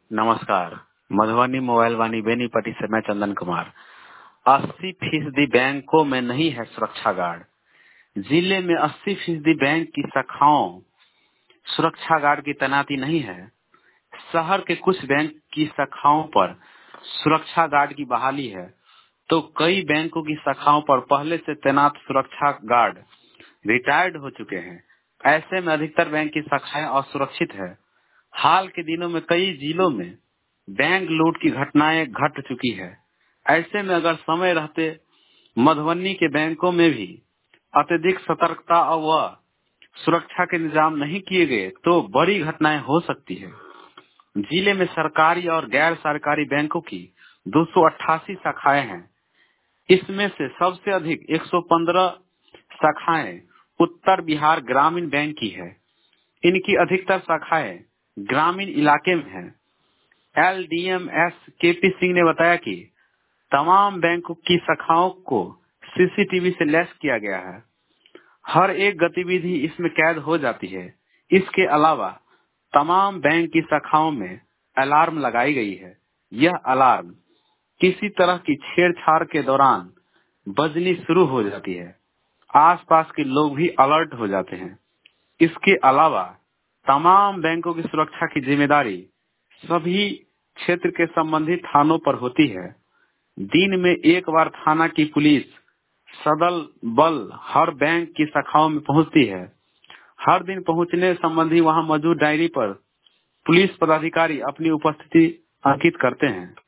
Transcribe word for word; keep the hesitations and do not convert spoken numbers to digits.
नमस्कार। मधुबनी मोबाइल वाणी बेनीपट्टी से मैं चंदन कुमार। अस्सी फीसदी बैंकों में नहीं है सुरक्षा गार्ड। जिले में अस्सी फीसदी बैंक की शाखाओं सुरक्षा गार्ड की तैनाती नहीं है। शहर के कुछ बैंक की शाखाओं पर सुरक्षा गार्ड की बहाली है, तो कई बैंकों की शाखाओं पर पहले से तैनात सुरक्षा गार्ड रिटायर्ड हो चुके हैं। ऐसे में अधिकतर बैंक की शाखाएं असुरक्षित है। हाल के दिनों में कई जिलों में बैंक लूट की घटनाएं घट चुकी है। ऐसे में अगर समय रहते मधुबनी के बैंकों में भी अत्यधिक सतर्कता व सुरक्षा के इंतजाम नहीं किए गए तो बड़ी घटनाएं हो सकती है। जिले में सरकारी और गैर सरकारी बैंकों की दो सौ अट्ठासी शाखाएं हैं। इसमें से सबसे अधिक एक सौ पंद्रह शाखाएं उत्तर बिहार ग्रामीण बैंक की है। इनकी अधिकतर शाखाएं ग्रामीण इलाके में है। L D M S K P Singh ने बताया कि तमाम बैंकों की शाखाओं को सी सी टी वी से लैस किया गया है। हर एक गतिविधि इसमें कैद हो जाती है। इसके अलावा तमाम बैंक की शाखाओं में अलार्म लगाई गई है। यह अलार्म किसी तरह की छेड़छाड़ के दौरान बजनी शुरू हो जाती है। आसपास के लोग भी अलर्ट हो जाते हैं। इसके अलावा तमाम बैंकों की सुरक्षा की जिम्मेदारी सभी क्षेत्र के संबंधित थानों पर होती है। दिन में एक बार थाना की पुलिस सदल बल हर बैंक की शाखाओं में पहुंचती है। हर दिन पहुंचने संबंधी वहां मौजूद डायरी पर पुलिस पदाधिकारी अपनी उपस्थिति अंकित करते हैं।